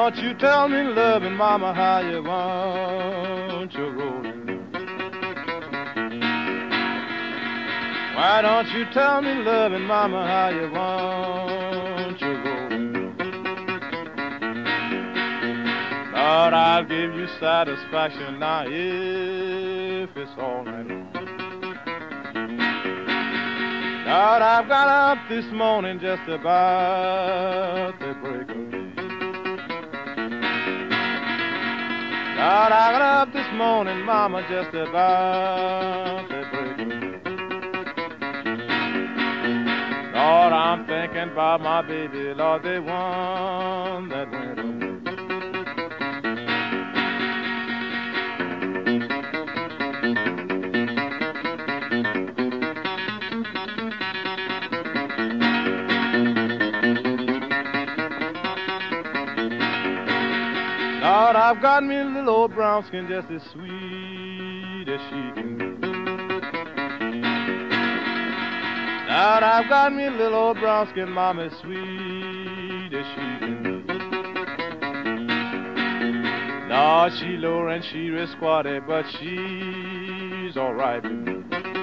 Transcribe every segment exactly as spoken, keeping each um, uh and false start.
don't you tell me, loving mama, how you want your rolling? Why don't you tell me, loving mama, how you want your rolling? Lord, I'll give you satisfaction now if it's all right. Lord, I've got up this morning just about the break of day. Lord, I got up this morning, mama, just about the break of day. Lord, I'm thinking about my baby, Lord, the one that went away. Lord, I've got me a little old brown skin just as sweet as she can be. Lord, I've got me a little old brown skin mama as sweet as she can be. Lord, she low and she real squatty, but she's all right with me.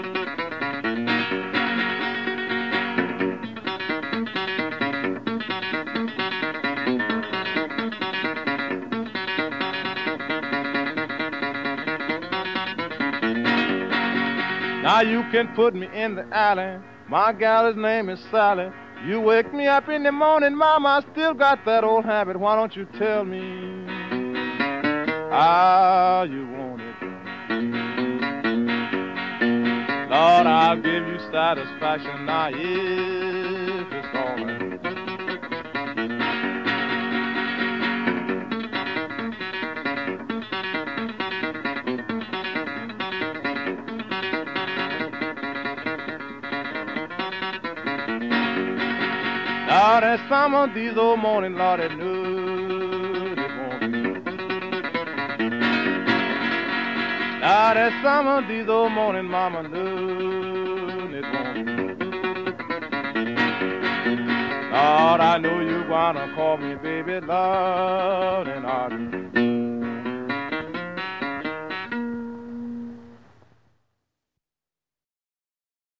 Now you can put me in the alley. My gal's name is Sally. You wake me up in the morning, mama, I still got that old habit. Why don't you tell me how you want it? Lord, I'll give you satisfaction now if it's all right. Lord, there's some of these old morning, Lord, that knew they won't be. Lord, there's some of these old morning, mama knew it won't be. Lord, I know you wanna call me, baby, Lord, and I'll be.